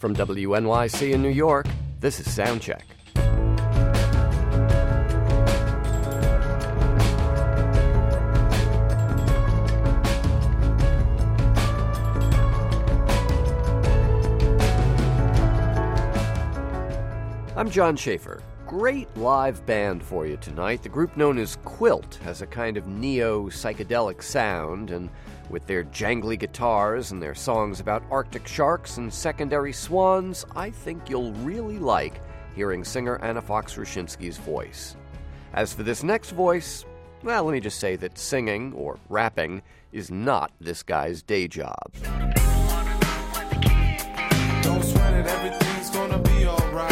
From WNYC in New York, this is Soundcheck. I'm John Schaefer. Great live band for you tonight. The group known as Quilt has a kind of neo-psychedelic sound, and with their jangly guitars and their songs about Arctic sharks and secondary swans, I think you'll really like hearing singer Anna Fox-Rushinsky's voice. As for this next voice, well, let me just say that singing, or rapping, is not this guy's day job. Don't sweat it, everything's gonna be alright.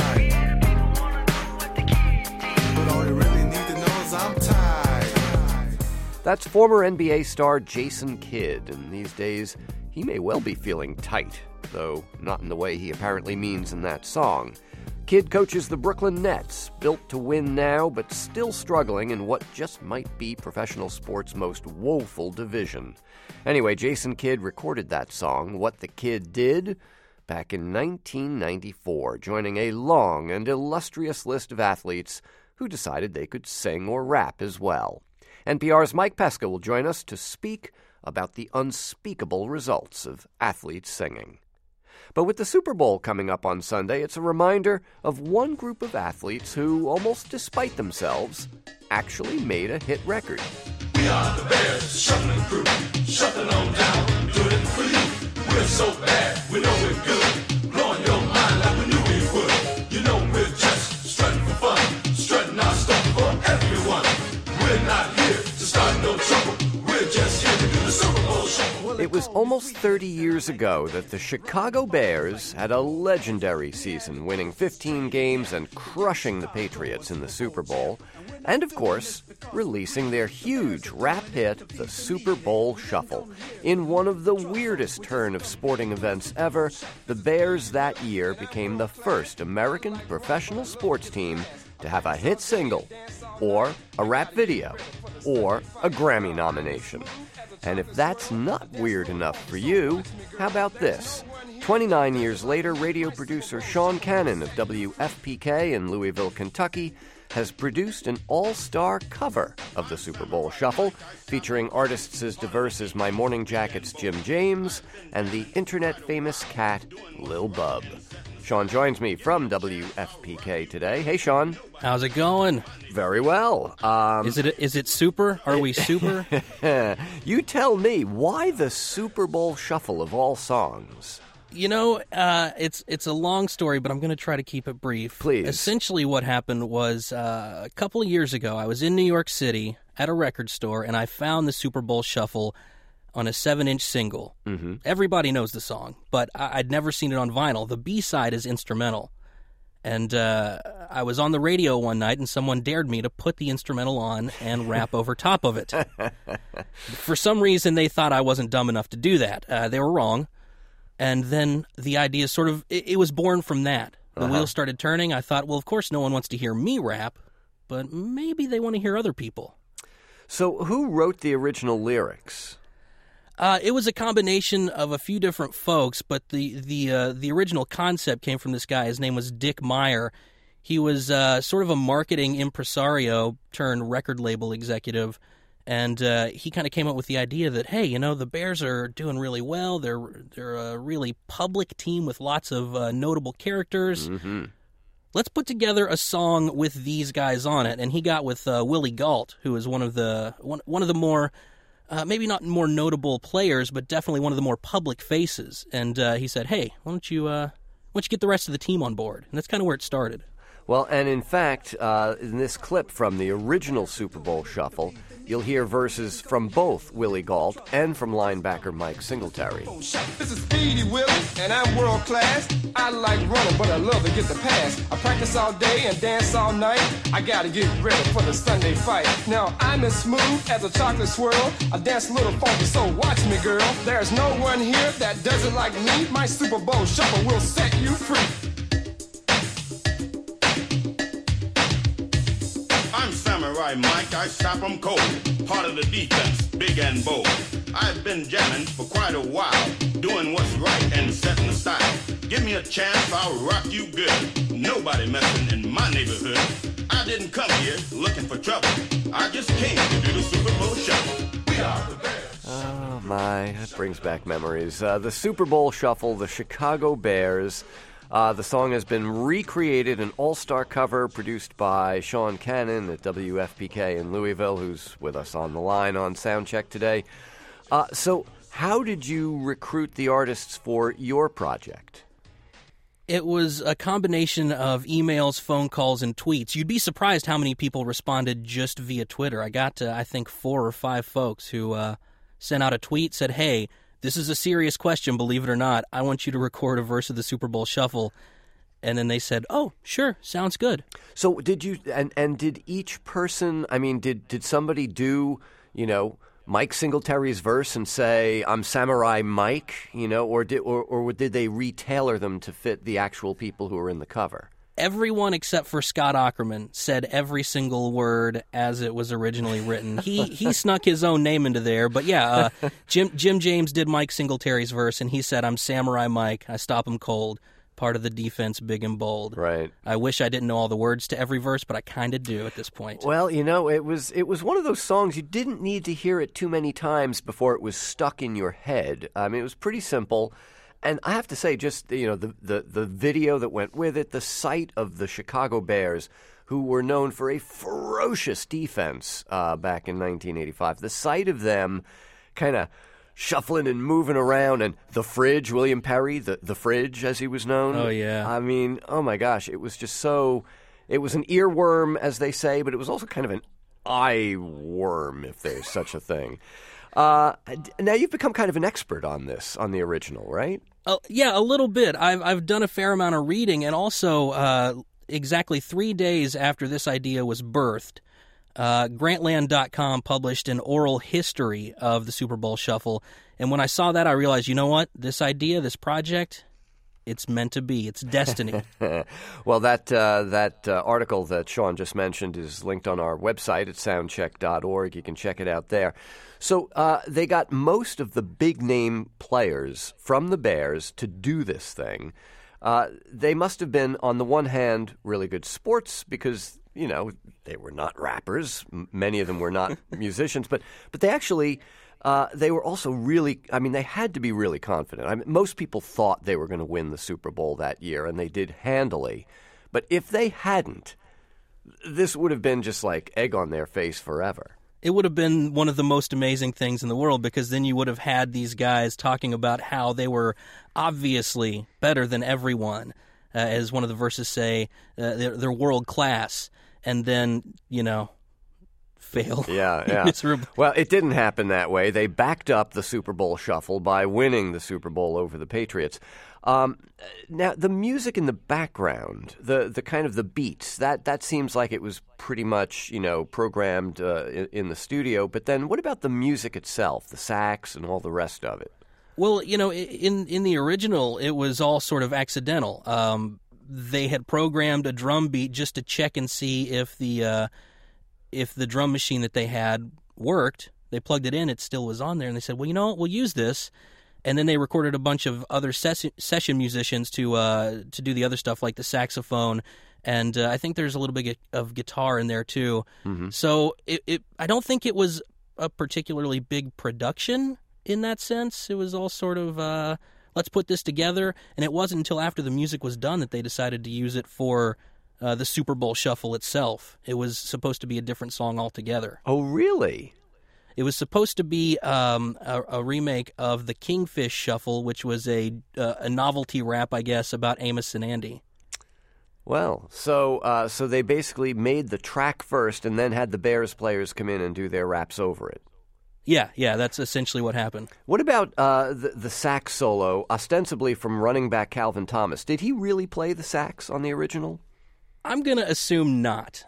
I'm tired. That's former NBA star Jason Kidd, and these days he may well be feeling tight, though not in the way he apparently means in that song. Kidd coaches the Brooklyn Nets, built to win now, but still struggling in what just might be professional sports' most woeful division. Anyway, Jason Kidd recorded that song, What the Kid Did, back in 1994, joining a long and illustrious list of athletes who decided they could sing or rap as well. NPR's Mike Pesca will join us to speak about the unspeakable results of athletes singing. But with the Super Bowl coming up on Sunday, it's a reminder of one group of athletes who, almost despite themselves, actually made a hit record. We are the Bears, shuffling crew, shuffling on down, doing it for you. We're so bad, we know we're good, blowing your mind like we knew we would. You know we're just strutting for fun. Our stuff for everyone. We're not here to start no trouble. We're just here to do the Super Bowl shuffle. It was almost 30 years ago that the Chicago Bears had a legendary season, winning 15 games and crushing the Patriots in the Super Bowl. And, of course, releasing their huge rap hit, the Super Bowl Shuffle. In one of the weirdest turn of sporting events ever, the Bears that year became the first American professional sports team to have a hit single, or a rap video, or a Grammy nomination. And if that's not weird enough for you, how about this? 29 years later, radio producer Sean Cannon of WFPK in Louisville, Kentucky, has produced an all-star cover of the Super Bowl Shuffle, featuring artists as diverse as My Morning Jacket's Jim James and the internet-famous cat Lil Bub. Sean joins me from WFPK today. Hey, Sean. How's it going? Very well. Is it super? Are we super? You tell me, why the Super Bowl Shuffle of all songs? You know, it's a long story, but I'm going to try to keep it brief. Please. Essentially what happened was a couple of years ago, I was in New York City at a record store, and I found the Super Bowl Shuffle on a 7-inch single. Mm-hmm. Everybody knows the song, but I'd never seen it on vinyl. The B-side is instrumental. And I was on the radio one night, and someone dared me to put the instrumental on and rap over top of it. For some reason, they thought I wasn't dumb enough to do that. They were wrong. And then the idea sort of, it was born from that. The wheels started turning. I thought, well, of course, no one wants to hear me rap, but maybe they want to hear other people. So who wrote the original lyrics? It was a combination of a few different folks, but the original concept came from this guy. His name was Dick Meyer. He was sort of a marketing impresario turned record label executive, and he kind of came up with the idea that, hey, you know, the Bears are doing really well. They're a really public team with lots of notable characters. Mm-hmm. Let's put together a song with these guys on it. And he got with Willie Gault, who is one of the more maybe not more notable players, but definitely one of the more public faces. And he said, hey, why don't you get the rest of the team on board? And that's kind of where it started. Well, and in fact, in this clip from the original Super Bowl Shuffle, you'll hear verses from both Willie Gault and from linebacker Mike Singletary. This is Speedy Willie, and I'm world class. I like running, but I love to get the pass. I practice all day and dance all night. I gotta get ready for the Sunday fight. Now I'm as smooth as a chocolate swirl. I dance a little funky, so watch me, girl. There's no one here that does it like me. My Super Bowl Shuffle will set you free. I'm Samurai Mike, I stop 'em cold. Part of the defense, big and bold. I've been jamming for quite a while, doing what's right and setting the style. Give me a chance, I'll rock you good. Nobody messing in my neighborhood. I didn't come here looking for trouble. I just came to do the Super Bowl Shuffle. We are the Bears. Oh, my. That brings back memories. The Super Bowl Shuffle, the Chicago Bears. The song has been recreated, an all-star cover produced by Sean Cannon at WFPK in Louisville, who's with us on the line on Soundcheck today. So how did you recruit the artists for your project? It was a combination of emails, phone calls, and tweets. You'd be surprised how many people responded just via Twitter. I got to, I think, 4 or 5 folks who sent out a tweet, said, hey, this is a serious question, believe it or not. I want you to record a verse of the Super Bowl Shuffle. And then they said, oh, sure, sounds good. So did you, and did each person, I mean, did somebody do, Mike Singletary's verse and say, I'm Samurai Mike, or did they retailor them to fit the actual people who were in the cover? Everyone except for Scott Aukerman said every single word as it was originally written. He snuck his own name into there, but yeah, Jim James did Mike Singletary's verse, and he said, I'm Samurai Mike, I stop him cold, part of the defense big and bold. Right. I wish I didn't know all the words to every verse, but I kind of do at this point. Well, it was one of those songs you didn't need to hear it too many times before it was stuck in your head. I mean, it was pretty simple. And I have to say, just, the video that went with it, the sight of the Chicago Bears, who were known for a ferocious defense back in 1985, the sight of them kind of shuffling and moving around, and the Fridge, William Perry, the Fridge, as he was known. Oh, yeah. I mean, oh, my gosh, it was just so... It was an earworm, as they say, but it was also kind of an eye worm, if there's such a thing. Now, you've become kind of an expert on this, on the original, right? Yeah, a little bit. I've done a fair amount of reading, and also exactly 3 days after this idea was birthed, Grantland.com published an oral history of the Super Bowl Shuffle, and when I saw that, I realized, you know what? This idea, this project, it's meant to be. It's destiny. Well, that article that Sean just mentioned is linked on our website at soundcheck.org. You can check it out there. So they got most of the big-name players from the Bears to do this thing. They must have been, on the one hand, really good sports because, they were not rappers. Many of them were not musicians. But they actually... they were also really, they had to be really confident. Most people thought they were going to win the Super Bowl that year, and they did handily. But if they hadn't, this would have been just like egg on their face forever. It would have been one of the most amazing things in the world, because then you would have had these guys talking about how they were obviously better than everyone. As one of the verses say, they're world class. And then, fail. Yeah. Well, it didn't happen that way. They backed up the Super Bowl Shuffle by winning the Super Bowl over the Patriots. Now, the music in the background, the kind of the beats, that seems like it was pretty much, programmed in the studio. But then what about the music itself, the sax and all the rest of it? Well, in the original, it was all sort of accidental. They had programmed a drum beat just to check and see if the drum machine that they had worked. They plugged it in, it still was on there, and they said, well, we'll use this. And then they recorded a bunch of other session musicians to do the other stuff, like the saxophone, and I think there's a little bit of guitar in there, too. Mm-hmm. So I don't think it was a particularly big production in that sense. It was all sort of, let's put this together, and it wasn't until after the music was done that they decided to use it for the Super Bowl Shuffle itself. It was supposed to be a different song altogether. Oh, really? It was supposed to be a remake of the Kingfish Shuffle, which was a novelty rap, I guess, about Amos and Andy. Well, so they basically made the track first and then had the Bears players come in and do their raps over it. Yeah, that's essentially what happened. What about the sax solo, ostensibly from running back Calvin Thomas? Did he really play the sax on the original? I'm going to assume not.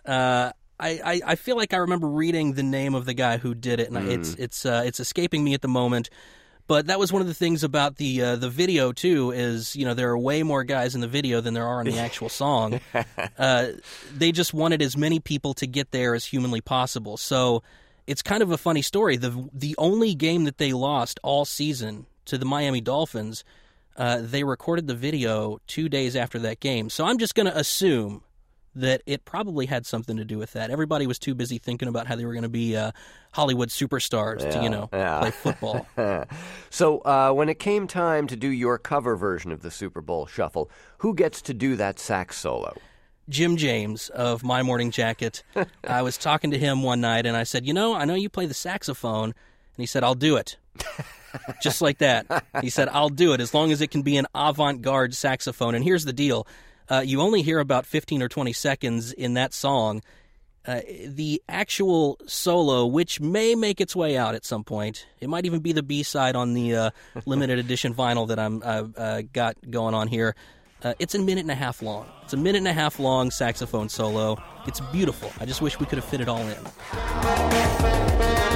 I feel like I remember reading the name of the guy who did it, and it's escaping me at the moment. But that was one of the things about the video too. Is there are way more guys in the video than there are in the actual song. They just wanted as many people to get there as humanly possible. So it's kind of a funny story. The only game that they lost all season to the Miami Dolphins, they recorded the video 2 days after that game. So I'm just going to assume that it probably had something to do with that. Everybody was too busy thinking about how they were going to be Hollywood superstars to, play football. So when it came time to do your cover version of the Super Bowl Shuffle, who gets to do that sax solo? Jim James of My Morning Jacket. I was talking to him one night, and I said, I know you play the saxophone. And he said, I'll do it. Just like that. He said, I'll do it as long as it can be an avant-garde saxophone. And here's the deal. You only hear about 15 or 20 seconds in that song. The actual solo, which may make its way out at some point, it might even be the B-side on the limited edition vinyl that I've got going on here. It's a minute and a half long. It's a minute and a half long saxophone solo. It's beautiful. I just wish we could have fit it all in.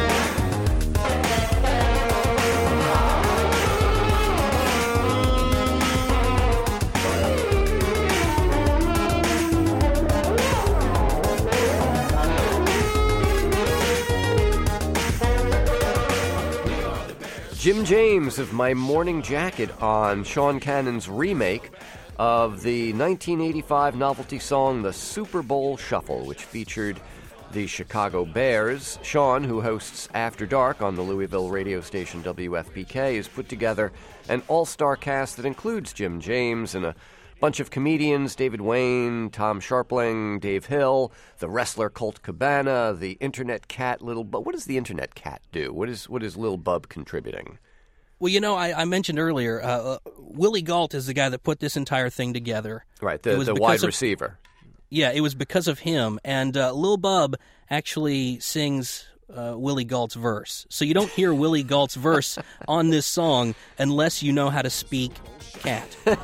Jim James of My Morning Jacket on Sean Cannon's remake of the 1985 novelty song The Super Bowl Shuffle, which featured the Chicago Bears. Sean, who hosts After Dark on the Louisville radio station WFPK, has put together an all-star cast that includes Jim James and a bunch of comedians: David Wayne, Tom Sharpling, Dave Hill, the wrestler Colt Cabana, the internet cat Little Bub. What does the internet cat do? What is Lil Bub contributing? Well, I mentioned earlier, Willie Gault is the guy that put this entire thing together. Right, the wide receiver. Yeah, it was because of him. And Lil Bub actually sings Willie Gault's verse. So you don't hear Willie Gault's verse on this song unless you know how to speak cat.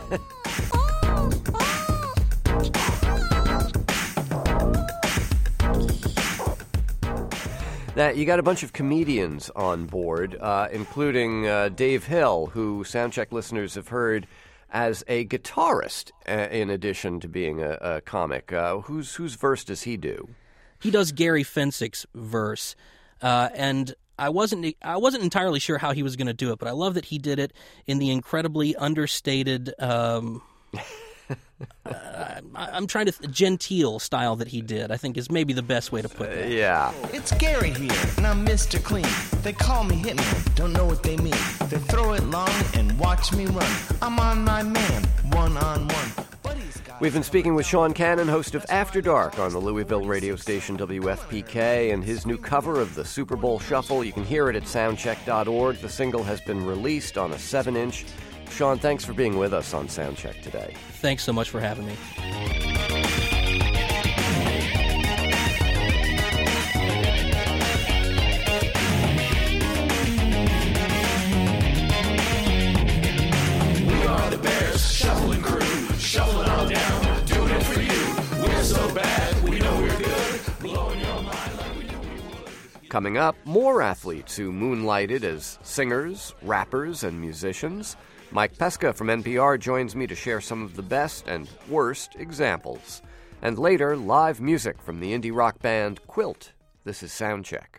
Now, you got a bunch of comedians on board, including Dave Hill, who Soundcheck listeners have heard as a guitarist, in addition to being a comic. Whose verse does he do? He does Gary Fensick's verse, and I wasn't entirely sure how he was going to do it, but I love that he did it in the incredibly understated. I'm trying to genteel style that he did, I think, is maybe the best way to put it. Yeah. It's Gary here, and I'm Mr. Clean. They call me Hitman, don't know what they mean. They throw it long and watch me run. I'm on my man, one-on-one. We've been speaking with Sean Cannon, host of After Dark on the Louisville radio station WFPK, and his new cover of the Super Bowl Shuffle. You can hear it at soundcheck.org. The single has been released on a 7-inch. Sean, thanks for being with us on Soundcheck today. Thanks so much for having me. We are the Bears, shuffling crew, shuffling all down, doing it for you. We're so bad, we know we're good, blowing your mind like we knew we would. Coming up, more athletes who moonlighted as singers, rappers, and musicians. Mike Pesca from NPR joins me to share some of the best and worst examples. And later, live music from the indie rock band Quilt. This is Soundcheck.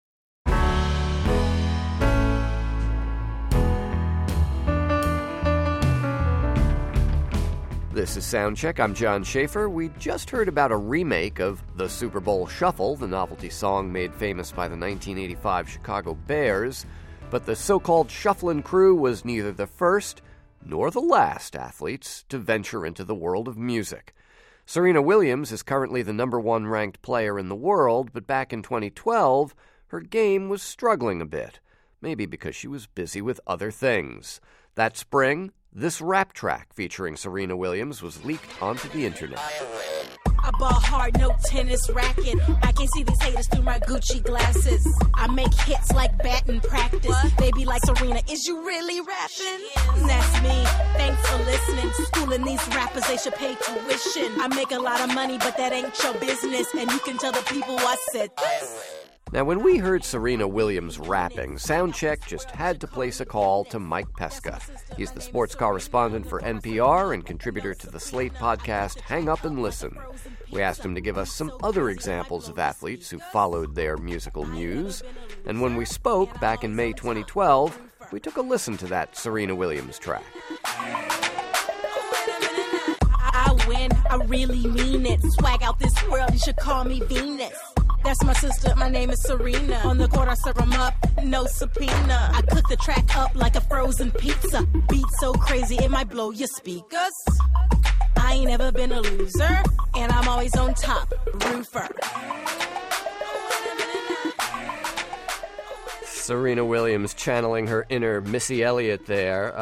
This is Soundcheck. I'm John Schaefer. We just heard about a remake of the Super Bowl Shuffle, the novelty song made famous by the 1985 Chicago Bears. But the so-called Shufflin' Crew was neither the first nor the last athletes to venture into the world of music. Serena Williams is currently the number 1 ranked player in the world, but back in 2012, her game was struggling a bit, maybe because she was busy with other things. That spring, this rap track featuring Serena Williams was leaked onto the internet. I ball hard, no tennis racket. I can see these haters through my Gucci glasses. I make hits like batting practice. They be like, Serena, is you really rapping? That's me. Thanks for listening. Schooling these rappers, they should pay tuition. I make a lot of money, but that ain't your business. And you can tell the people I said this. Now, when we heard Serena Williams rapping, Soundcheck just had to place a call to Mike Pesca. He's the sports correspondent for NPR and contributor to the Slate podcast Hang Up and Listen. We asked him to give us some other examples of athletes who followed their musical muse. And when we spoke back in May 2012, we took a listen to that Serena Williams track. I win, I really mean it. Swag out this world, you should call me Venus. That's my sister, my name is Serena. On the court I serve 'em up, no subpoena. I cook the track up like a frozen pizza. Beat so crazy it might blow your speakers. I ain't ever been a loser, and I'm always on top, roofer. Serena Williams channeling her inner Missy Elliott there,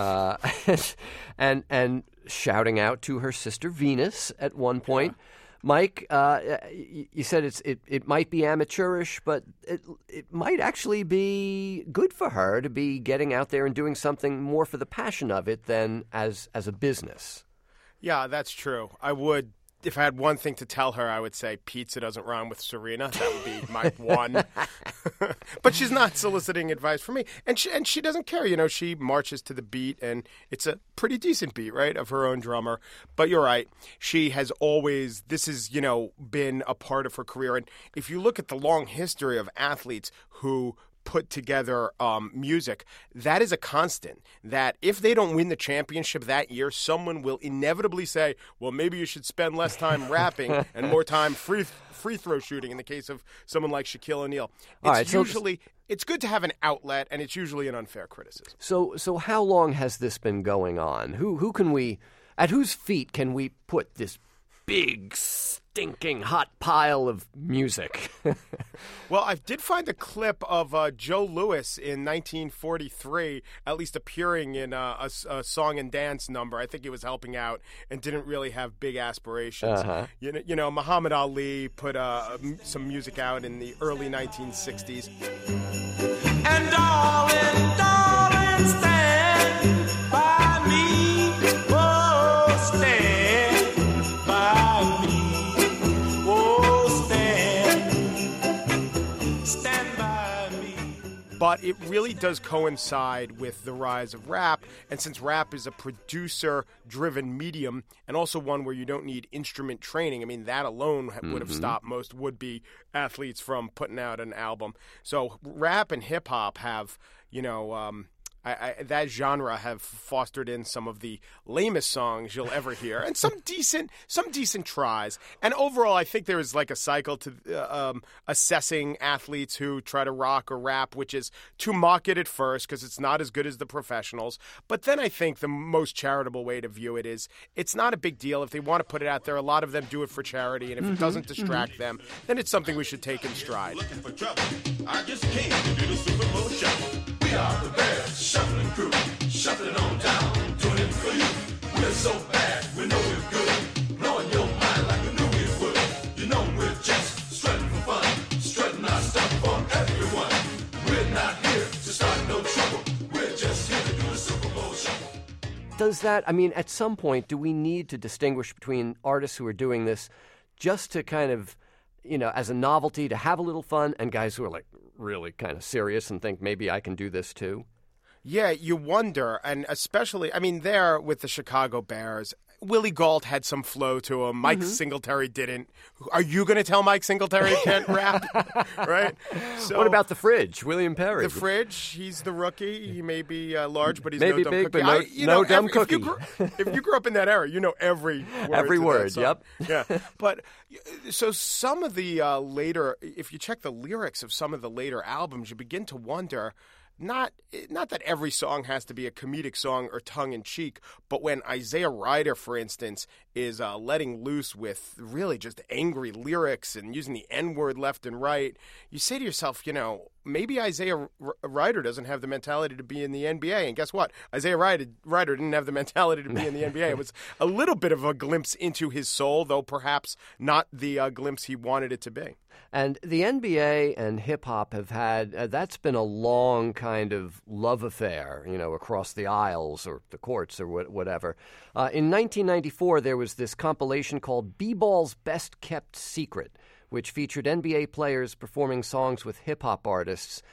and shouting out to her sister Venus at one point. Yeah. Mike, you said it might be amateurish, but it might actually be good for her to be getting out there and doing something more for the passion of it than as a business. Yeah, that's true. I would, if I had one thing to tell her, I would say pizza doesn't rhyme with Serena. That would be my one. But she's not soliciting advice from me. And she doesn't care. You know, she marches to the beat, and it's a pretty decent beat, right, of her own drummer. But you're right. She has always, this has, been a part of her career. And if you look at the long history of athletes who put together music, that is a constant, that if they don't win the championship that year, someone will inevitably say, well, maybe you should spend less time rapping and more time free throw shooting, in the case of someone like Shaquille O'Neal. It's good to have an outlet, and it's usually an unfair criticism. So how long has this been going on? At whose feet can we put this big, stinking hot pile of music? Well, I did find a clip of Joe Louis in 1943, at least appearing in a song and dance number. I think he was helping out and didn't really have big aspirations. Uh-huh. Muhammad Ali put some music out in the early 1960s. And darling, stand by me. Oh, stand by me. But it really does coincide with the rise of rap, and since rap is a producer-driven medium, and also one where you don't need instrument training, I mean, that alone would have stopped most would-be athletes from putting out an album. So rap and hip-hop have, that genre have fostered in some of the lamest songs you'll ever hear, and some decent tries. And overall, I think there is like a cycle to assessing athletes who try to rock or rap, which is to mock it at first because it's not as good as the professionals. But then I think the most charitable way to view it is it's not a big deal if they want to put it out there. A lot of them do it for charity, and if it doesn't distract them, then it's something we should take in stride. Looking for trouble. I just came to do the Super Bowl shuffle. We are the Bears, shuffling crew, shuffling on down, doing it for you. We're so bad, we know we're good, blowing your mind like we knew we would. You know we're just strutting for fun, strutting our stuff for everyone. We're not here to start no trouble, we're just here to do the Super Bowl shuffle. Does that, at some point, do we need to distinguish between artists who are doing this just to kind of, as a novelty, to have a little fun, and guys who are like really kind of serious and think maybe I can do this too? Yeah, you wonder, and especially, there with the Chicago Bears, Willie Gault had some flow to him. Mike Singletary didn't. Are you going to tell Mike Singletary can't rap? Right? So, what about the Fridge, William Perry? The Fridge, he's the rookie. He may be large, but he's maybe no dumb big, cookie. But no dumb cookie. If you grew up in that era, you know every word. Every word, yep. Yeah, but so some of the later, if you check the lyrics of some of the later albums, you begin to wonder. Not that every song has to be a comedic song or tongue-in-cheek, but when Isaiah Ryder, for instance, is letting loose with really just angry lyrics and using the N-word left and right, you say to yourself, maybe Isaiah Ryder doesn't have the mentality to be in the NBA. And guess what? Isaiah Ryder didn't have the mentality to be in the NBA. It was a little bit of a glimpse into his soul, though perhaps not the glimpse he wanted it to be. And the NBA and hip-hop have had, that's been a long kind of love affair, across the aisles or the courts or whatever. In 1994, there was this compilation called B-Ball's Best Kept Secret, which featured NBA players performing songs with hip-hop artists.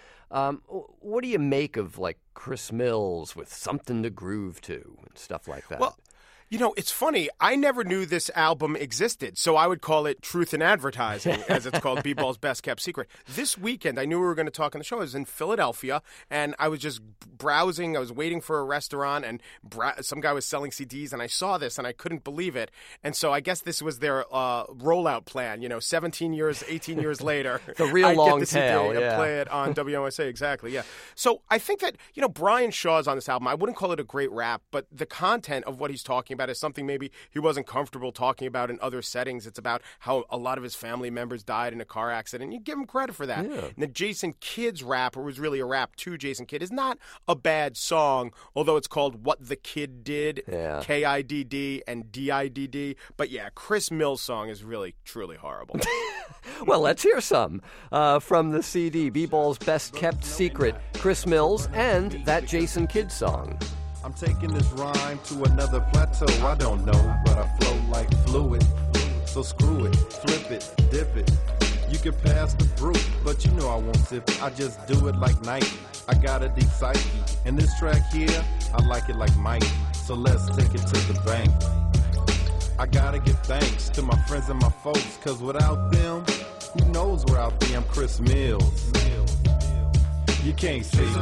What do you make of, like, Chris Mills with Something to Groove To and stuff like that? Well, You know, it's funny. I never knew this album existed, so I would call it Truth in Advertising, as it's called, B-Ball's Best Kept Secret. This weekend, I knew we were going to talk on the show. I was in Philadelphia, and I was just browsing. I was waiting for a restaurant, and some guy was selling CDs, and I saw this, and I couldn't believe it. And so I guess this was their rollout plan. 17 years, 18 years later. The real long tail, and play it on WMSA, exactly, yeah. So I think that, Brian Shaw's on this album. I wouldn't call it a great rap, but the content of what he's talking about is something maybe he wasn't comfortable talking about in other settings. It's about how a lot of his family members died in a car accident. You give him credit for that. Yeah. And the Jason Kidd's rap, or was really a rap to Jason Kidd, is not a bad song, although it's called What the Kid Did, yeah. Kidd and Didd. But yeah, Chris Mills' song is really, truly horrible. Well, let's hear some from the CD, B-Ball's Best Kept Secret, Chris Mills, and that Jason Kidd song. I'm taking this rhyme to another plateau. I don't know, but I flow like fluid. So screw it, flip it, dip it. You can pass the brew, but I won't sip it. I just do it like Nike. I got a deep psyche. And this track here, I like it like Mike. So let's take it to the bank. I gotta give thanks to my friends and my folks, cause without them, who knows where I'll be? I'm Chris Mills. You can't see me.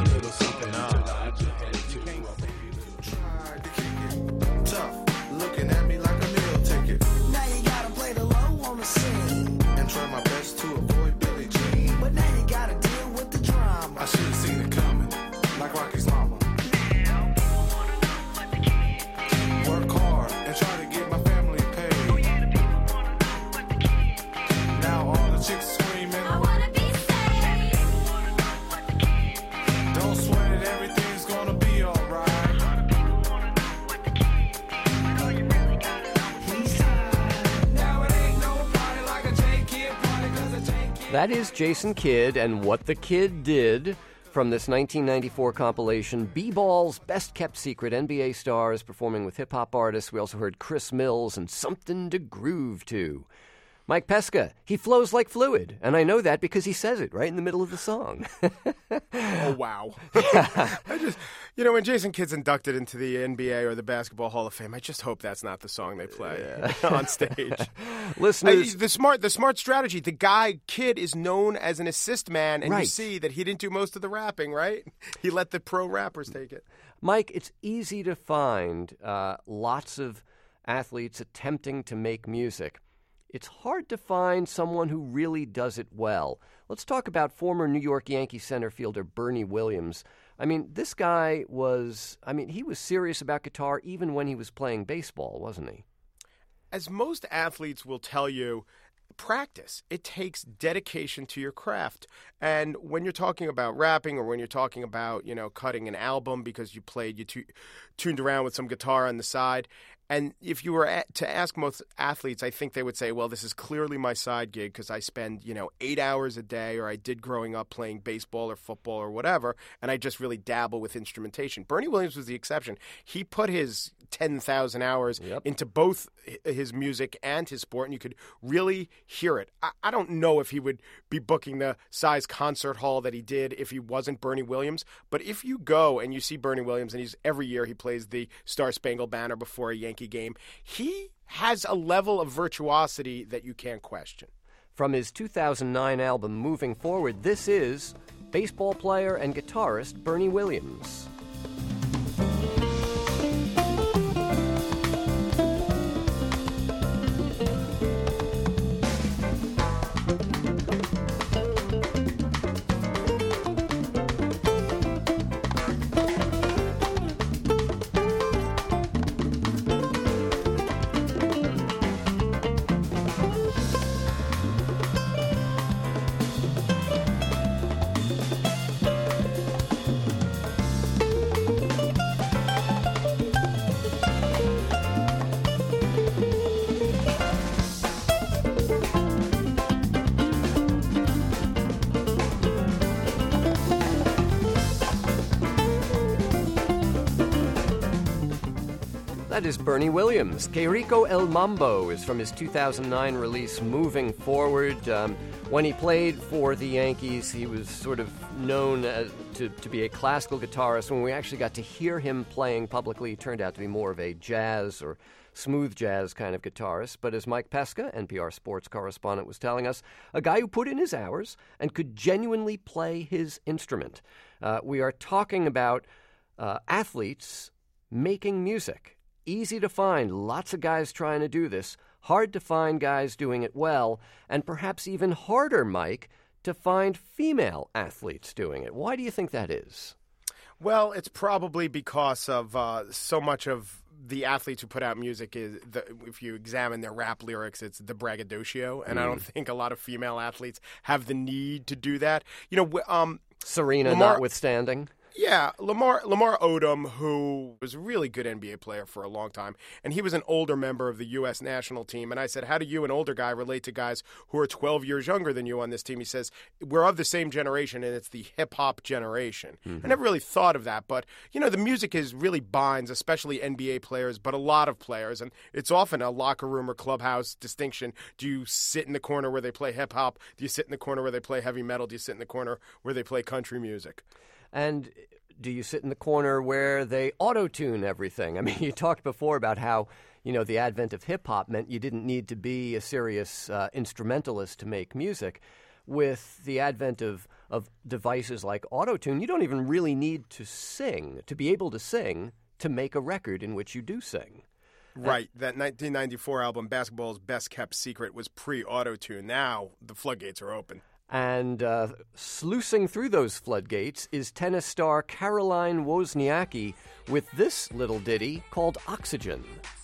Tough, looking at me like a meal ticket. Now you gotta play the low on the scene and try my best to avoid Billie Jean. But now you gotta deal with the drama. I should've seen it coming, like Rocky's mama. Work hard and try to get my family paid. Now all the chicks screaming, I wanna be saved. Don't sweat it, everything's gonna be alright. That is Jason Kidd and What the Kid Did from this 1994 compilation, B-Ball's Best Kept Secret, NBA stars performing with hip-hop artists. We also heard Chris Mills and Something to Groove To. Mike Pesca, he flows like fluid, and I know that because he says it right in the middle of the song. Oh, wow. I just, when Jason Kidd's inducted into the NBA or the Basketball Hall of Fame, I just hope that's not the song they play on stage. Listeners, the smart strategy, the guy, Kidd, is known as an assist man, and right. You see that he didn't do most of the rapping, right? He let the pro rappers take it. Mike, it's easy to find lots of athletes attempting to make music. It's hard to find someone who really does it well. Let's talk about former New York Yankee center fielder Bernie Williams. This guy he was serious about guitar even when he was playing baseball, wasn't he? As most athletes will tell you, practice. It takes dedication to your craft. And when you're talking about rapping or when you're talking about, cutting an album because you tuned around with some guitar on the side, and if you were to ask most athletes, I think they would say, well, this is clearly my side gig because I spend, 8 hours a day, or I did growing up playing baseball or football or whatever, and I just really dabble with instrumentation. Bernie Williams was the exception. He put his 10,000 hours into both his music and his sport, and you could really hear it. I don't know if he would be booking the size concert hall that he did if he wasn't Bernie Williams, but if you go and you see Bernie Williams, and every year he plays the Star Spangled Banner before a Yankee game, he has a level of virtuosity that you can't question. From his 2009 album Moving Forward, this is baseball player and guitarist Bernie Williams. That is Bernie Williams. Que Rico El Mambo is from his 2009 release, Moving Forward. When he played for the Yankees, he was sort of known to be a classical guitarist. When we actually got to hear him playing publicly, he turned out to be more of a jazz or smooth jazz kind of guitarist. But as Mike Pesca, NPR sports correspondent, was telling us, a guy who put in his hours and could genuinely play his instrument. We are talking about athletes making music. Easy to find, lots of guys trying to do this. Hard to find guys doing it well, and perhaps even harder, Mike, to find female athletes doing it. Why do you think that is? Well, it's probably because of so much of the athletes who put out music if you examine their rap lyrics, it's the braggadocio, and I don't think a lot of female athletes have the need to do that. Serena notwithstanding. Yeah, Lamar Odom, who was a really good NBA player for a long time, and he was an older member of the U.S. national team. And I said, how do you, an older guy, relate to guys who are 12 years younger than you on this team? He says, we're of the same generation, and it's the hip-hop generation. I never really thought of that, but, the music really binds, especially NBA players, but a lot of players, and it's often a locker room or clubhouse distinction. Do you sit in the corner where they play hip-hop? Do you sit in the corner where they play heavy metal? Do you sit in the corner where they play country music? And do you sit in the corner where they auto-tune everything? I mean, you talked before about how, the advent of hip-hop meant you didn't need to be a serious instrumentalist to make music. With the advent of devices like auto-tune, you don't even really need to sing, to be able to sing, to make a record in which you do sing. Right. That 1994 album, Basketball's Best Kept Secret, was pre-auto-tune. Now the floodgates are open. And sluicing through those floodgates is tennis star Caroline Wozniacki with this little ditty called Oxygen.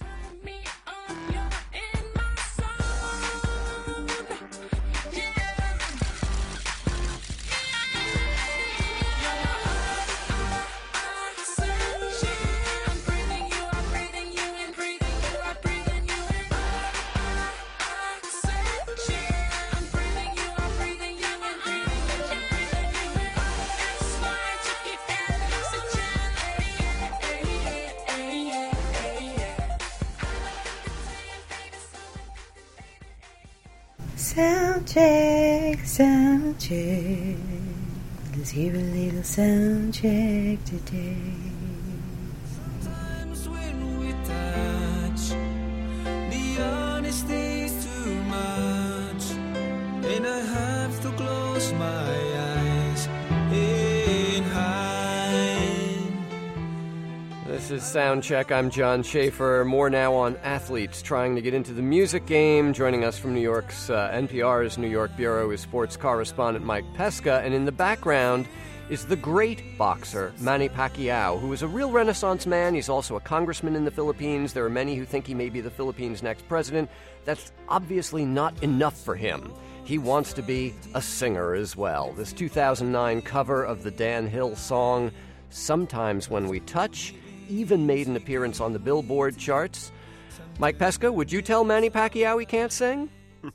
Sound check. Let's hear a little sound check today. Sometimes when we touch, the honesty's too much, and I have to close my eyes and hide. This is Soundcheck. I'm John Schaefer. More now on athletes trying to get into the music game. Joining us from New York's NPR's New York Bureau is sports correspondent Mike Pesca. And in the background is the great boxer Manny Pacquiao, who is a real Renaissance man. He's also a congressman in the Philippines. There are many who think he may be the Philippines' next president. That's obviously not enough for him. He wants to be a singer as well. This 2009 cover of the Dan Hill song, Sometimes When We Touch, even made an appearance on the Billboard charts. Mike Pesca, would you tell Manny Pacquiao he can't sing?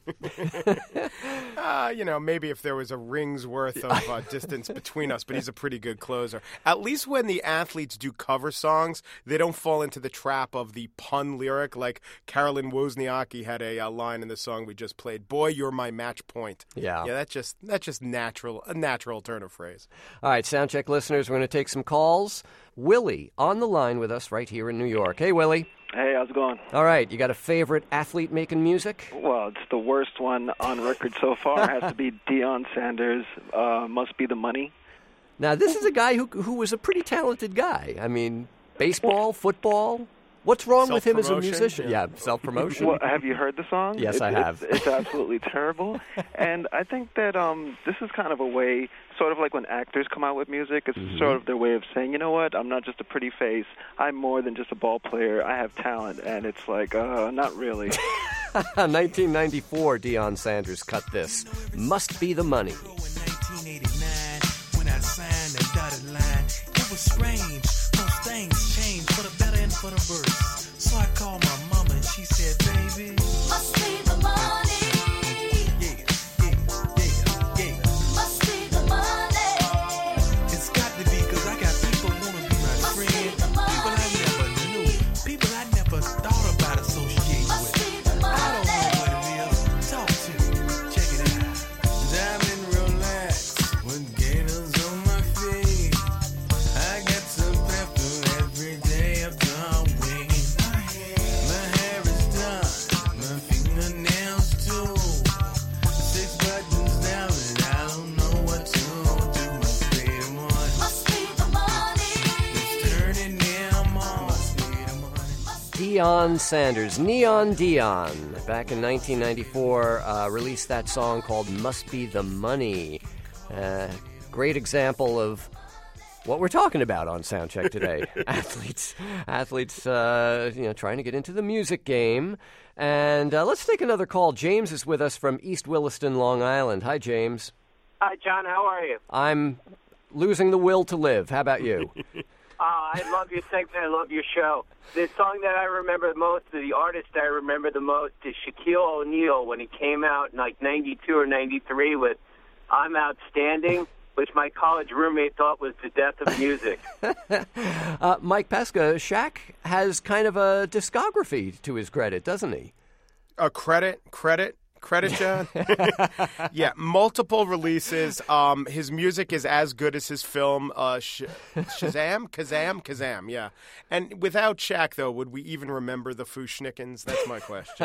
Maybe if there was a ring's worth of distance between us, but he's a pretty good closer. At least when the athletes do cover songs, they don't fall into the trap of the pun lyric. Like Caroline Wozniacki had a line in the song we just played, "Boy, you're my match point." Yeah, that's just a natural turn of phrase. All right, Soundcheck listeners, we're going to take some calls. Willie on the line with us right here in New York. Hey, Willie. Hey, how's it going? All right, you got a favorite athlete making music? Well, it's the worst one on record so far. It has to be Deion Sanders, Must Be the Money. Now, this is a guy who was a pretty talented guy. I mean, baseball, football. What's wrong with him as a musician? Yeah, self-promotion. Well, have you heard the song? Yes, I have. It's absolutely terrible. And I think that this is kind of a way, sort of like when actors come out with music, it's sort of their way of saying, you know what, I'm not just a pretty face. I'm more than just a ball player. I have talent. And it's like, not really. 1994, Deion Sanders cut this. Must Be the Money. In 1989, when I signed the dotted line, it was strange. Those things changed for the better and for the worse. So I called my mama and she said, baby, must be the money. Must be the money. It's got to be, because I got people who want to be my friend. People I never knew. People I never thought about associating with. I don't know what it is. Talk to me. Check it out. Diamond Rolex with gators on my feet. Deion Sanders, Neon Deion, back in 1994, released that song called Must Be the Money. Great example of what we're talking about on Soundcheck today. athletes, trying to get into the music game. And let's take another call. James is with us from East Williston, Long Island. Hi, James. Hi, John. How are you? I'm losing the will to live. How about you? I love your segment. I love your show. The song that I remember the most, the artist I remember the most, is Shaquille O'Neal when he came out in like 92 or 93 with I'm Outstanding, which my college roommate thought was the death of music. Mike Pesca, Shaq has kind of a discography to his credit, doesn't he? Credit, John. Yeah, multiple releases. His music is as good as his film, Kazam. Yeah, and without Shaq, though, would we even remember the Fu-Schnickens? That's my question.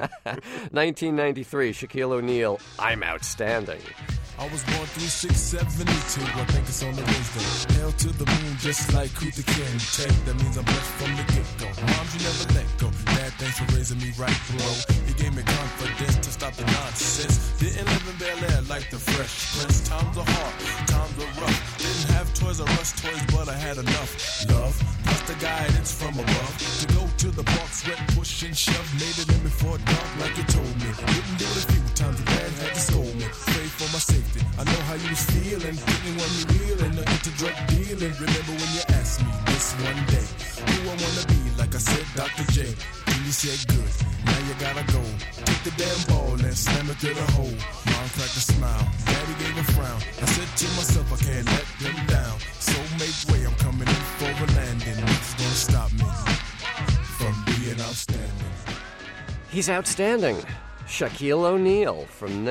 1993, Shaquille O'Neal, I'm Outstanding. I was born 3672, I think it's on the wisdom. Hail to the moon, just like Kuta Kinte. That means I'm blessed from the get-go. Moms, you never let go. Dad, thanks for raising me right, bro. He gave me confidence to stop the nonsense. Didn't live in Bel Air like the Fresh Prince. Times are hard, times are rough. Didn't have Toys R Us toys, but I had enough love. Plus the guidance from above. To go to the park, sweat, push and shove. Made it in before dark like you told me. Didn't do it a few times, the dad had to scold me. Pray for my safety. I know how you was feeling, didn't want me reeling, into drug dealing. Remember when you asked me this one day, who I wanna be? Like I said, Dr. J. And you said good, now you gotta go. Take the damn ball and slam it to the hole. Mom cracked a smile, daddy gave a frown. I said to myself, I can't let them down. So make way, I'm coming in for a landing. Nothing's gonna stop me from being outstanding. He's outstanding. Shaquille O'Neal from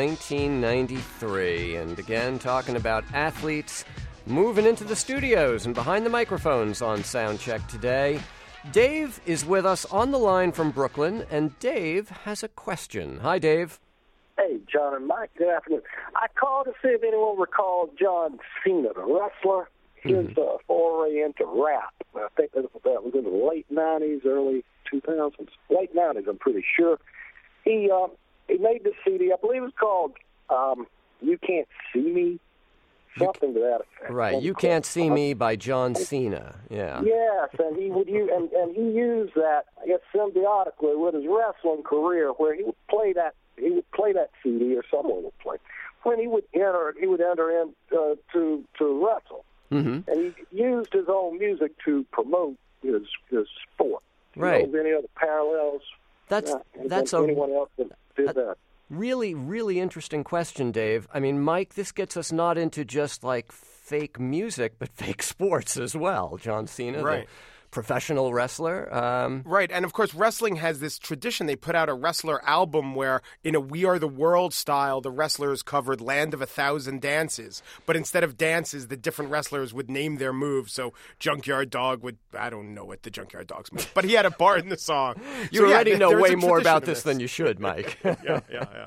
1993. And again, talking about athletes moving into the studios and behind the microphones on Soundcheck today. Dave is with us on the line from Brooklyn, and Dave has a question. Hi, Dave. Hey, John and Mike. Good afternoon. I called to see if anyone recalls John Cena, the wrestler. His foray into rap. I think that was in the late 90s, early 2000s. Late 90s, I'm pretty sure. He made this CD, I believe it was called You Can't See Me, something to that effect. Right, You Can't See Me by John Cena, yeah. Yes, and he would use, and he used that, I guess, symbiotically with his wrestling career, where he would play that CD, or someone would play. When he would enter in to wrestle. Mm-hmm. And he used his own music to promote his sport. Right. Any other parallels? That's anyone else that did that. Really, really interesting question, Dave. I mean, Mike, this gets us not into just like fake music, but fake sports as well. John Cena, right. The professional wrestler. Right, and of course, wrestling has this tradition. They put out a wrestler album where, in a We Are the World style, the wrestlers covered Land of a Thousand Dances. But instead of dances, the different wrestlers would name their moves. So Junkyard Dog would, I don't know what the Junkyard Dog's move, but he had a part in the song. You already know way more about this than you should, Mike. Yeah.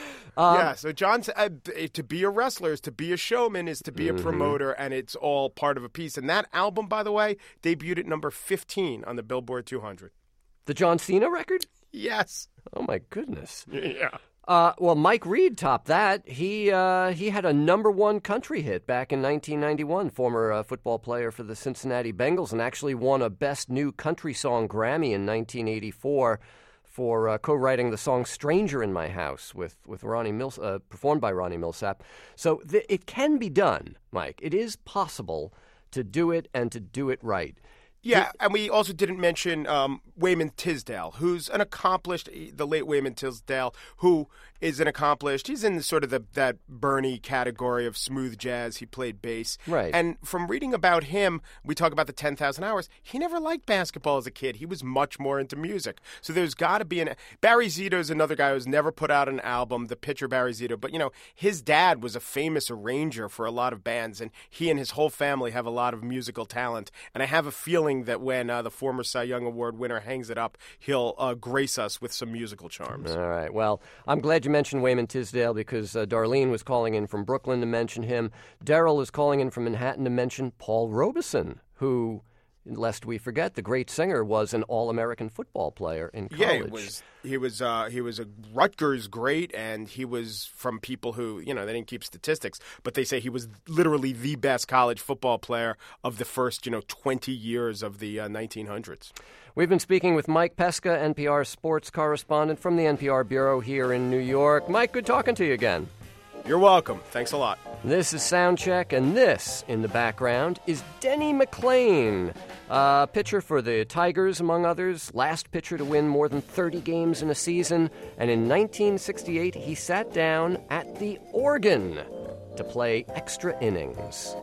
So John, to be a wrestler is to be a showman, is to be a promoter, and it's all part of a piece. And that album, by the way, debuted at number 15 on the Billboard 200. The John Cena record? Yes. Oh, my goodness. Yeah. Well, Mike Reed topped that. He had a number one country hit back in 1991, former football player for the Cincinnati Bengals, and actually won a Best New Country Song Grammy in 1984. For co-writing the song "Stranger in My House" with Ronnie performed by Ronnie Millsap. So it can be done, Mike. It is possible to do it and to do it right. Yeah, and we also didn't mention Wayman Tisdale, who's an accomplished, the late Wayman Tisdale, who is an accomplished, he's in sort of that Bernie category of smooth jazz. He played bass. Right. And from reading about him, we talk about the 10,000 Hours, he never liked basketball as a kid. He was much more into music. So there's got to be Barry Zito is another guy who's never put out an album, the pitcher Barry Zito. But, his dad was a famous arranger for a lot of bands, and he and his whole family have a lot of musical talent. And I have a feeling that when the former Cy Young Award winner hangs it up, he'll grace us with some musical charms. All right. Well, I'm glad you mentioned Wayman Tisdale because Darlene was calling in from Brooklyn to mention him. Daryl is calling in from Manhattan to mention Paul Robeson, who lest we forget, the great singer was an All-American football player in college. Yeah, he was a Rutgers great, and he was from people who, they didn't keep statistics, but they say he was literally the best college football player of the first, 20 years of the 1900s. We've been speaking with Mike Pesca, NPR sports correspondent from the NPR Bureau here in New York. Mike, good talking to you again. You're welcome. Thanks a lot. This is Soundcheck, and this, in the background, is Denny McLain, pitcher for the Tigers, among others, last pitcher to win more than 30 games in a season, and in 1968 he sat down at the organ to play extra innings.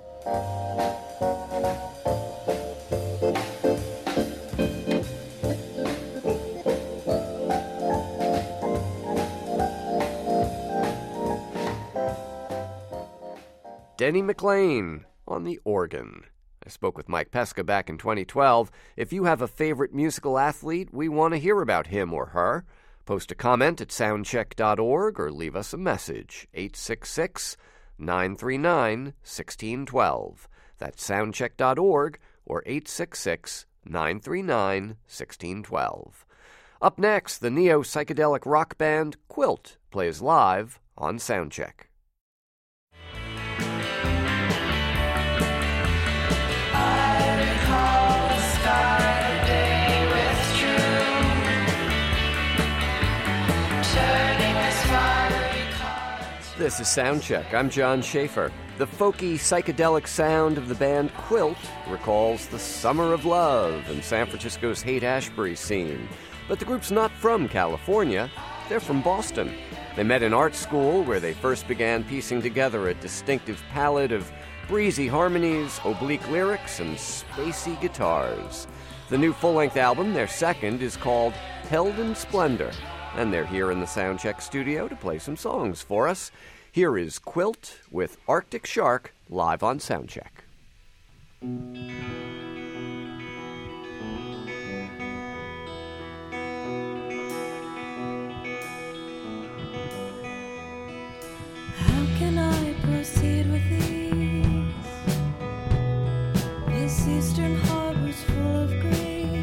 Denny McLain on the organ. I spoke with Mike Pesca back in 2012. If you have a favorite musical athlete, we want to hear about him or her. Post a comment at soundcheck.org or leave us a message, 866-939-1612. That's soundcheck.org or 866-939-1612. Up next, the neo-psychedelic rock band Quilt plays live on Soundcheck. This is Soundcheck. I'm John Schaefer. The folky, psychedelic sound of the band Quilt recalls the Summer of Love and San Francisco's Haight-Ashbury scene. But the group's not from California. They're from Boston. They met in art school, where they first began piecing together a distinctive palette of breezy harmonies, oblique lyrics, and spacey guitars. The new full-length album, their second, is called Held in Splendor. And they're here in the Soundcheck studio to play some songs for us. Here is Quilt with Arctic Shark live on Soundcheck. How can I proceed with these? This eastern harbor's full of grief.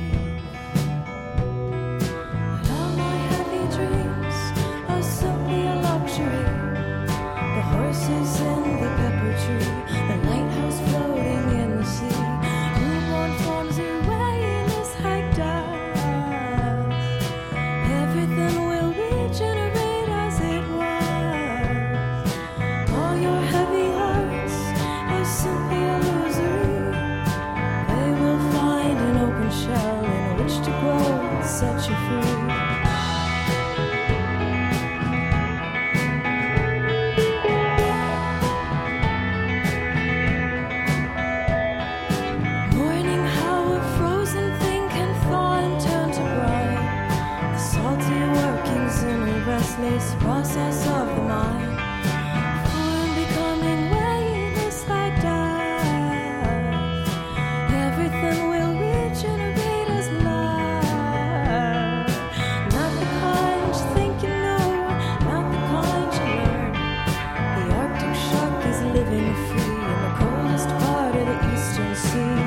The horses in the pepper tree, the lighthouse floating in the sea, newborn forms away in this high dive. Everything will regenerate as it was. All your heavy hearts are simply illusory. They will find an open shell in which to grow and set you free. Restless process of the mind, form becoming weightless like dust. Everything will regenerate as light. Not the kind you think you know, not the kind you learn. The Arctic shark is living free in the coldest part of the eastern sea.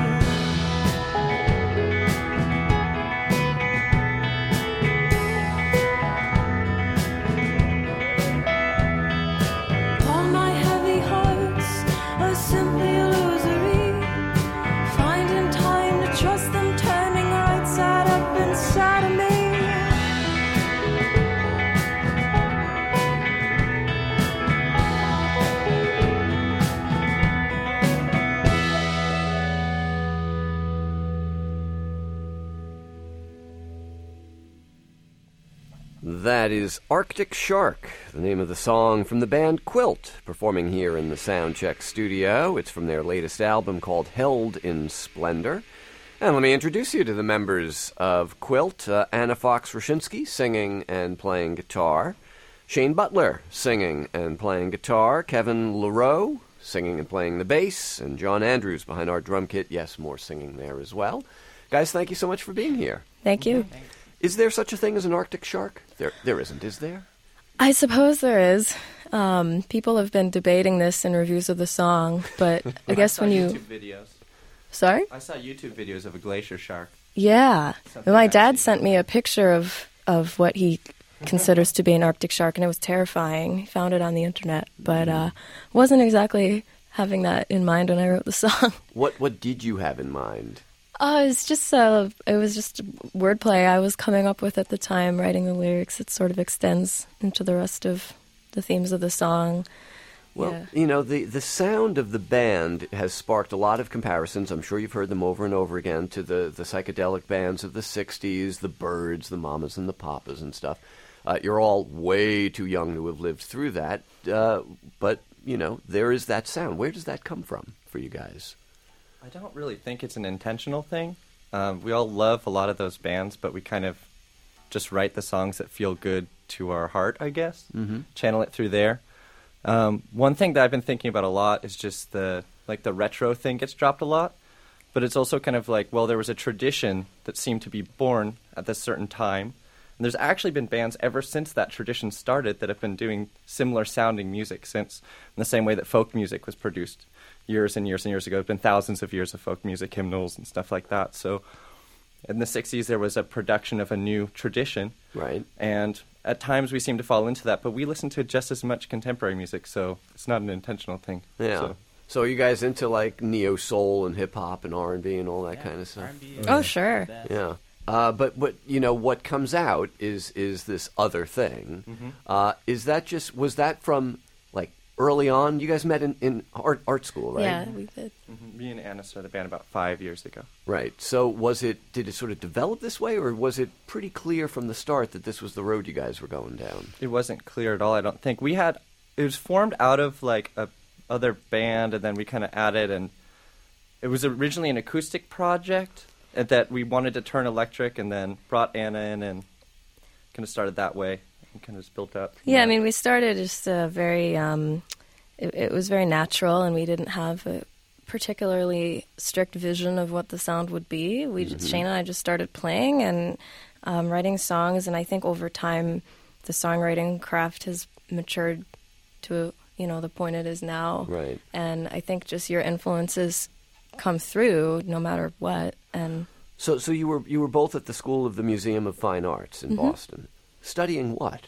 That is Arctic Shark, the name of the song from the band Quilt, performing here in the Soundcheck studio. It's from their latest album called Held in Splendor. And let me introduce you to the members of Quilt. Anna Fox-Roshinsky, singing and playing guitar. Shane Butler, singing and playing guitar. Kevin LaRoe, singing and playing the bass. And John Andrews behind our drum kit. Yes, more singing there as well. Guys, thank you so much for being here. Thank you. Is there such a thing as an Arctic shark? There isn't, is there? I suppose there is. People have been debating this in reviews of the song, but I guess when you... YouTube videos. Sorry? I saw YouTube videos of a glacier shark. Yeah. Something My I've dad sent me a picture of what he considers to be an Arctic shark, and it was terrifying. He found it on the internet, but wasn't exactly having that in mind when I wrote the song. What did you have in mind? It was just wordplay I was coming up with at the time, writing the lyrics. It sort of extends into the rest of the themes of the song. Well, you know, the sound of the band has sparked a lot of comparisons. I'm sure you've heard them over and over again to the psychedelic bands of the 60s, the Byrds, the Mamas and the Papas and stuff. You're all way too young to have lived through that, but, you know, there is that sound. Where does that come from for you guys? I don't really think it's an intentional thing. We all love a lot of those bands, but we kind of just write the songs that feel good to our heart, I guess. Mm-hmm. Channel it through there. One thing that I've been thinking about a lot is just the retro thing gets dropped a lot, but it's also kind of like, well, there was a tradition that seemed to be born at this certain time, and there's actually been bands ever since that tradition started that have been doing similar sounding music since, in the same way that folk music was produced years and years and years ago. It's been thousands of years of folk music, hymnals and stuff like that. So in the 60s, there was a production of a new tradition. Right. And at times we seem to fall into that, but we listen to just as much contemporary music, so it's not an intentional thing. Yeah. So are you guys into like neo soul and hip hop and R&B and all that kind of stuff? Oh, sure. Yeah. But you know what comes out is this other thing. Mm-hmm. Was that from like early on? You guys met in art school, right? Yeah, we did. Mm-hmm. Me and Anna started the band about 5 years ago. Right. So did it sort of develop this way, or was it pretty clear from the start that this was the road you guys were going down? It wasn't clear at all, I don't think. It was formed out of like a other band, and then we kind of added, and it was originally an acoustic project that we wanted to turn electric, and then brought Anna in and kind of started that way and kind of just built up. Yeah, I mean, we started just very, it was very natural, and we didn't have a particularly strict vision of what the sound would be. Shane and I just started playing and writing songs, and I think over time the songwriting craft has matured to, you know, the point it is now. Right. And I think just your influences come through no matter what. And so you were both at the School of the Museum of Fine Arts in Boston, studying what?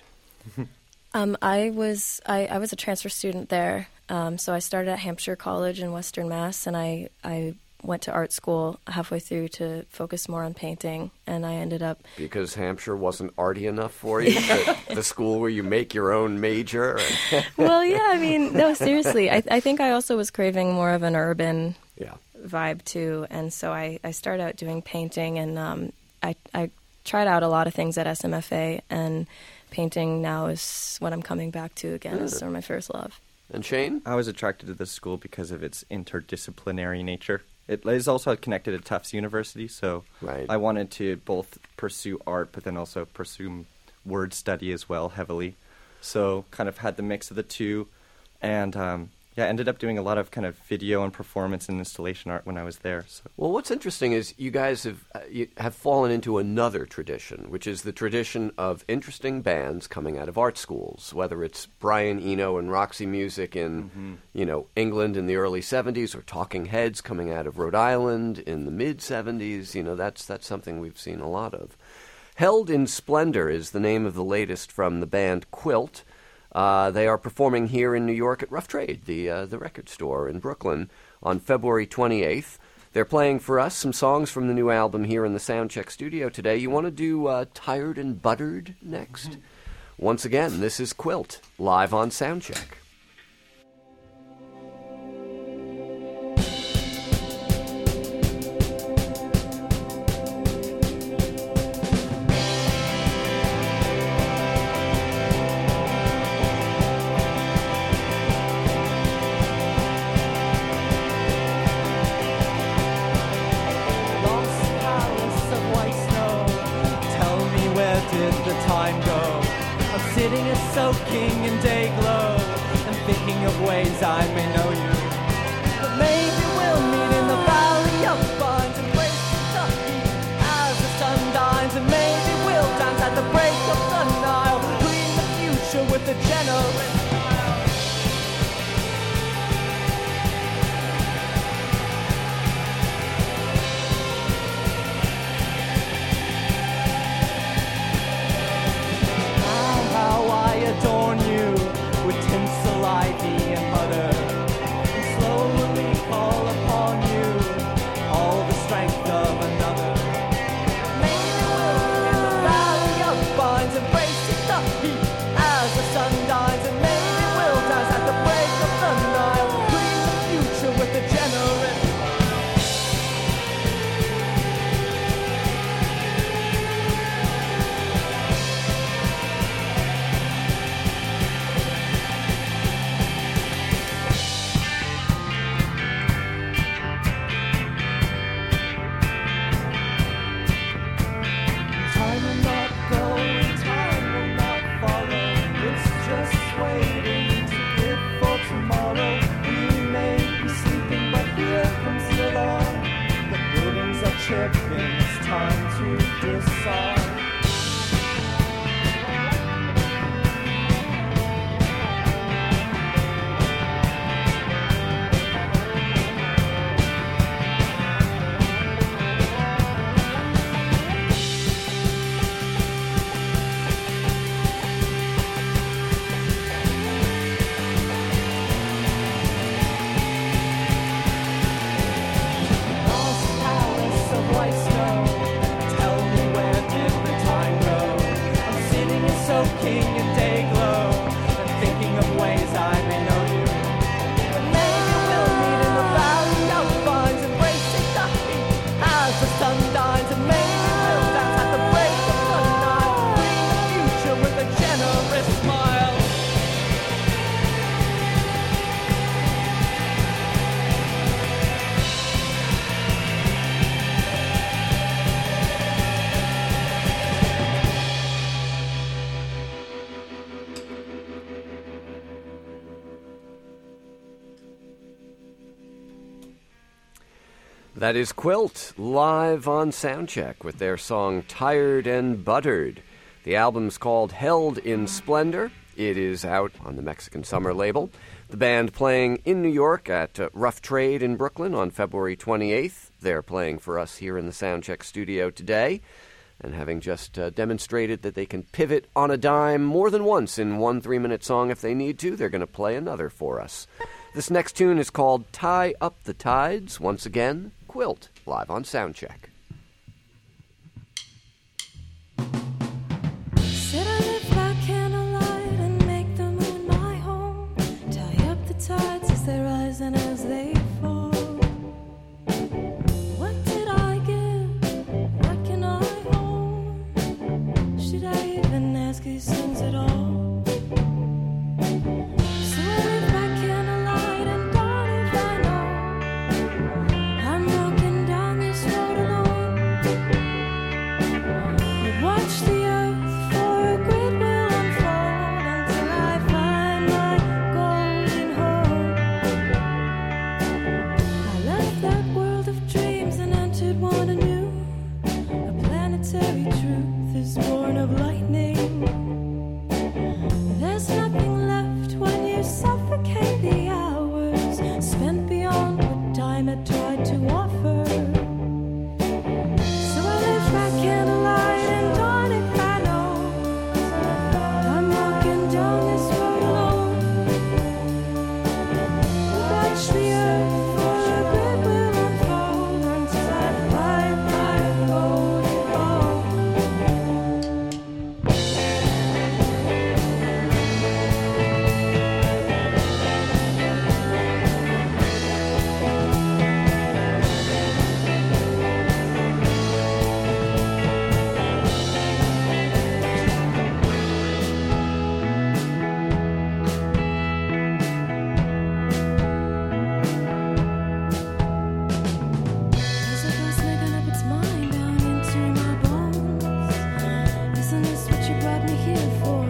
I was a transfer student there, so I started at Hampshire College in Western Mass, and I went to art school halfway through to focus more on painting, and I ended up... Because Hampshire wasn't arty enough for you? the school where you make your own major? Well, yeah, I mean, no, seriously. I think I also was craving more of an urban vibe, too, and so I started out doing painting, and I tried out a lot of things at SMFA, and painting now is what I'm coming back to again. It's sort of my first love. And Shane? I was attracted to this school because of its interdisciplinary nature. It is also connected to Tufts University, so I wanted to both pursue art but then also pursue word study as well heavily. So kind of had the mix of the two, and ended up doing a lot of kind of video and performance and installation art when I was there. So. Well, what's interesting is you guys have fallen into another tradition, which is the tradition of interesting bands coming out of art schools, whether it's Brian Eno and Roxy Music in England in the early 70s, or Talking Heads coming out of Rhode Island in the mid 70s. You know, that's something we've seen a lot of. Held in Splendor is the name of the latest from the band Quilt. They are performing here in New York at Rough Trade, the record store in Brooklyn, on February 28th. They're playing for us some songs from the new album here in the Soundcheck studio today. You want to do Tired and Buttered next? Once again, this is Quilt, live on Soundcheck. Soaking in day glow and thinking of ways I may know you. But maybe we'll meet in the valley of vines and place Kentucky as the sun dines. And maybe we'll dance at the break of the Nile, clean the future with a generous smile. walking in day glow and thinking of ways I may know you. But maybe we'll meet in the valley of vines, embracing the heat as the sun dines, and maybe we'll dance at the break of the night, greeting the future with a generous smile. That is Quilt, live on Soundcheck with their song Tired and Buttered. The album's called Held in Splendor. It is out on the Mexican Summer label. The band playing in New York at Rough Trade in Brooklyn on February 28th. They're playing for us here in the Soundcheck studio today. And having just demonstrated that they can pivot on a dime more than once in one 3-minute song if they need to, they're going to play another for us. This next tune is called Tie Up the Tides. Once again, Quilt, live on Soundcheck. Sit I live by candlelight and make the moon my home. Tie up the tides as they rise and as they fall. What did I give? What can I hold? Should I even ask these things at all? So I live by candlelight and darn if I know I'm walking down this road alone. I watch the earth for a great will unfold until I find my golden home. I left that world of dreams and entered one anew. A planetary truth is born of lightning. There's nothing left when you suffocate the hours spent beyond what time had tried to offer. So I live by candlelight and darn if I know I'm walking down this road alone. We watch the earth for a great will unfold until I find my golden home. There's a ghost making up its mind down into my bones. Isn't this what you brought me here for?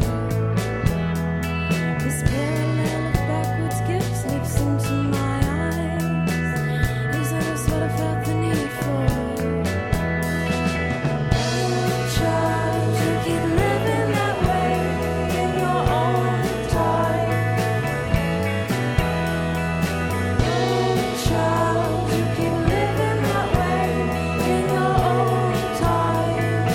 This parallel of backwards gifts leaps into my eyes. Isn't this what I felt the need for? Child, you keep living that way in your own time. Child, you keep living that way in your own time.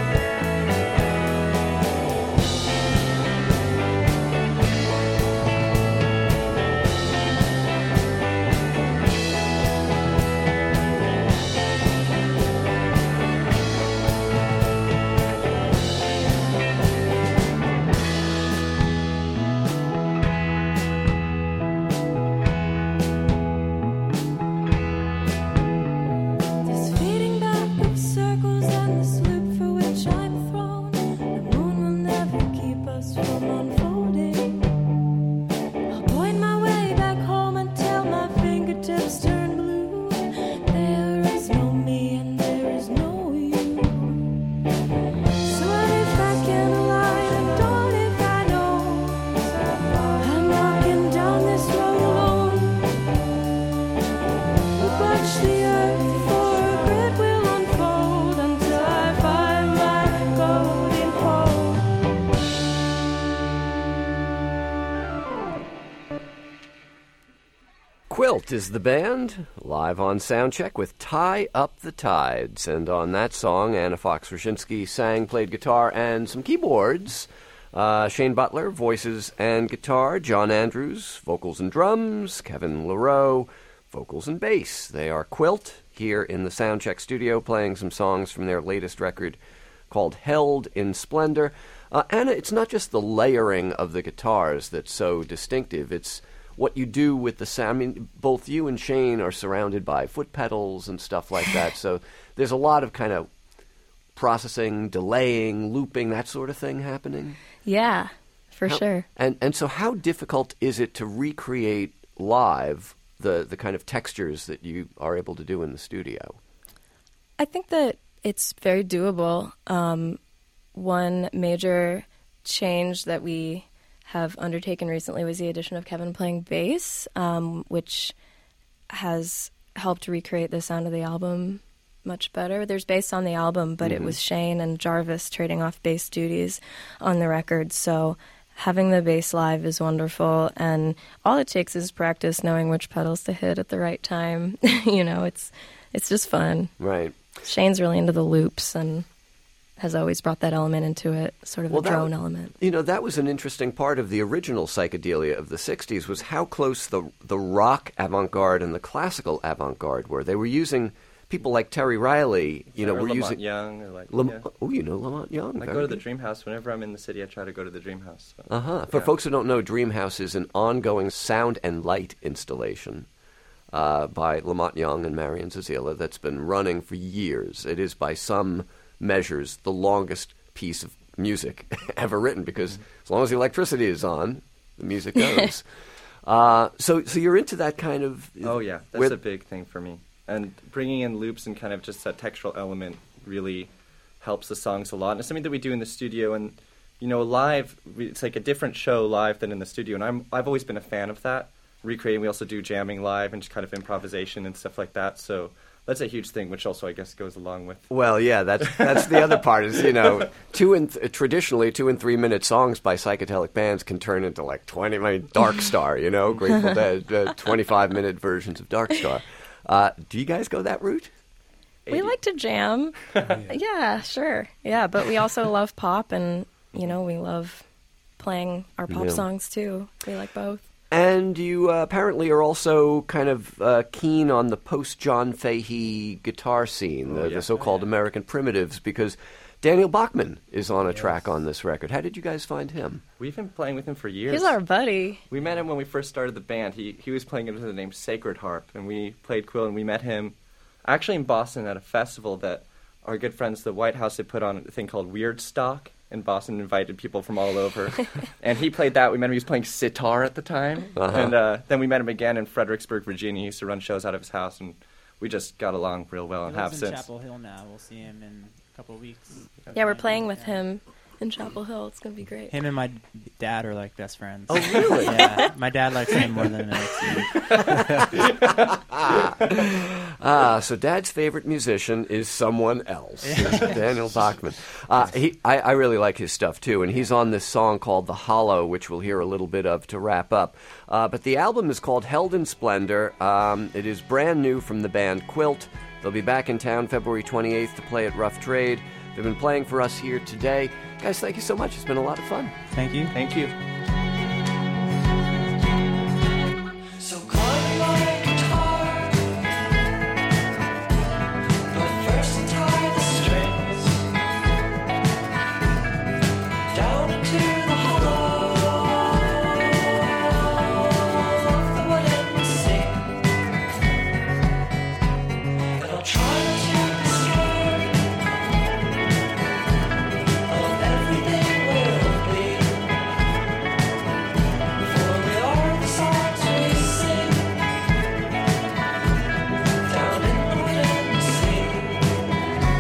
This fading back of circles and this loop for which I'm thrown. The moon will never keep us from unfolding. I'll point my way back home until my fingertips turn blue. There is no me and there is no you. So I live by candlelight and darn if I know I'm walking down this road alone. We watch the earth for a great will unfold until I find my golden home. Quilt is the band, live on Soundcheck with Tie Up the Tides. And on that song, Anna Fox-Roshinsky sang, played guitar and some keyboards. Shane Butler, voices and guitar. John Andrews, vocals and drums. Kevin LaRoe, vocals and bass. They are Quilt here in the Soundcheck studio playing some songs from their latest record called Held in Splendor. Anna, it's not just the layering of the guitars that's so distinctive. It's what you do with the sound. I mean, both you and Shane are surrounded by foot pedals and stuff like that. So there's a lot of kind of processing, delaying, looping, that sort of thing happening. Yeah, for sure. And so how difficult is it to recreate live the kind of textures that you are able to do in the studio? I think that it's very doable. One major change that we have undertaken recently was the addition of Kevin playing bass, which has helped recreate the sound of the album much better. There's bass on the album, but it was Shane and Jarvis trading off bass duties on the record. So having the bass live is wonderful, and all it takes is practice knowing which pedals to hit at the right time. It's just fun. Right. Shane's really into the loops and has always brought that element into it, sort of the drone element. That was an interesting part of the original psychedelia of the 60s, was how close the rock avant-garde and the classical avant-garde were. They were using people like Terry Riley, or were Lamont using Young, or like Oh, you know Lamont Young. I go to the Dream House whenever I'm in the city. I try to go to the Dream House. So. For folks who don't know, Dream House is an ongoing sound and light installation by Lamont Young and Marian Zazila that's been running for years. It is, by some measures, the longest piece of music ever written, because as long as the electricity is on, the music goes. So you're into that kind of... Oh, yeah. That's a big thing for me. And bringing in loops and kind of just that textural element really helps the songs a lot. And it's something that we do in the studio. And, live, it's like a different show live than in the studio. And I've always been a fan of that. Recreating, we also do jamming live and just kind of improvisation and stuff like that. So that's a huge thing, which also, I guess, goes along with... Well, yeah, that's the other part is, traditionally 2 and 3 minute songs by psychedelic bands can turn into like 20, Dark Star, Grateful Dead, 25-minute versions of Dark Star. Do you guys go that route? We like to jam. Yeah, sure. Yeah, but we also love pop, and, we love playing our pop songs, too. We like both. And you apparently are also kind of keen on the post-John Fahey guitar scene, the so-called American primitives, because Daniel Bachman is on a track on this record. How did you guys find him? We've been playing with him for years. He's our buddy. We met him when we first started the band. He was playing under the name Sacred Harp, and we played Quill, and we met him actually in Boston at a festival that our good friends, the White House, had put on a thing called Weird Stock in Boston, invited people from all over. And he played that. We met him. He was playing sitar at the time. And then we met him again in Fredericksburg, Virginia. He used to run shows out of his house, and we just got along real well and have since. He lives in Chapel Hill now. We'll see him in a couple of weeks. Yeah, we're playing with him in Chapel Hill. It's going to be great. Him and my dad are like best friends. Oh, really? Yeah. My dad likes him more than I so Dad's favorite musician is someone else, Daniel Bachman. I really like his stuff, too, and he's on this song called The Hollow, which we'll hear a little bit of to wrap up. But the album is called Held in Splendor. It is brand new from the band Quilt. They'll be back in town February 28th to play at Rough Trade. They've been playing for us here today. Guys, thank you so much. It's been a lot of fun. Thank you. Thank you. So climb my guitar, but first untie the strings down into the hollow of the wooden sing, and I'll try to be scared of everything will be. For we are the songs we sing down in the wooden sea.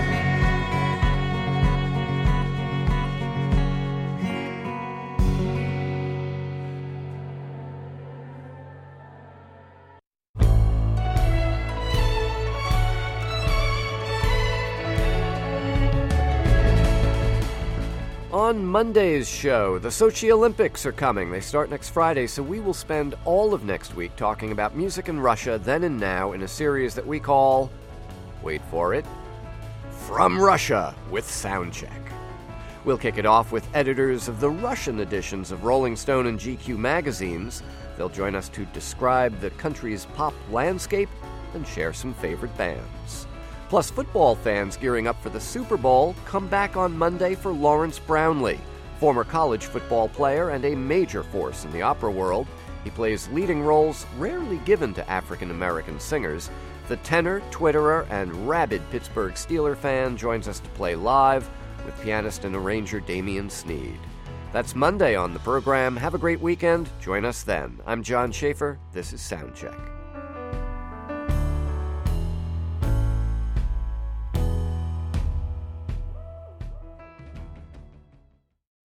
On Monday's show, the Sochi Olympics are coming. They start next Friday, so we will spend all of next week talking about music in Russia then and now in a series that we call, wait for it, From Russia with Soundcheck. We'll kick it off with editors of the Russian editions of Rolling Stone and GQ magazines. They'll join us to describe the country's pop landscape and share some favorite bands. Plus, football fans gearing up for the Super Bowl come back on Monday for Lawrence Brownlee. Former college football player and a major force in the opera world, he plays leading roles rarely given to African American singers. The tenor, twitterer, and rabid Pittsburgh Steeler fan joins us to play live with pianist and arranger Damian Sneed. That's Monday on the program. Have a great weekend. Join us then. I'm John Schaefer. This is Soundcheck.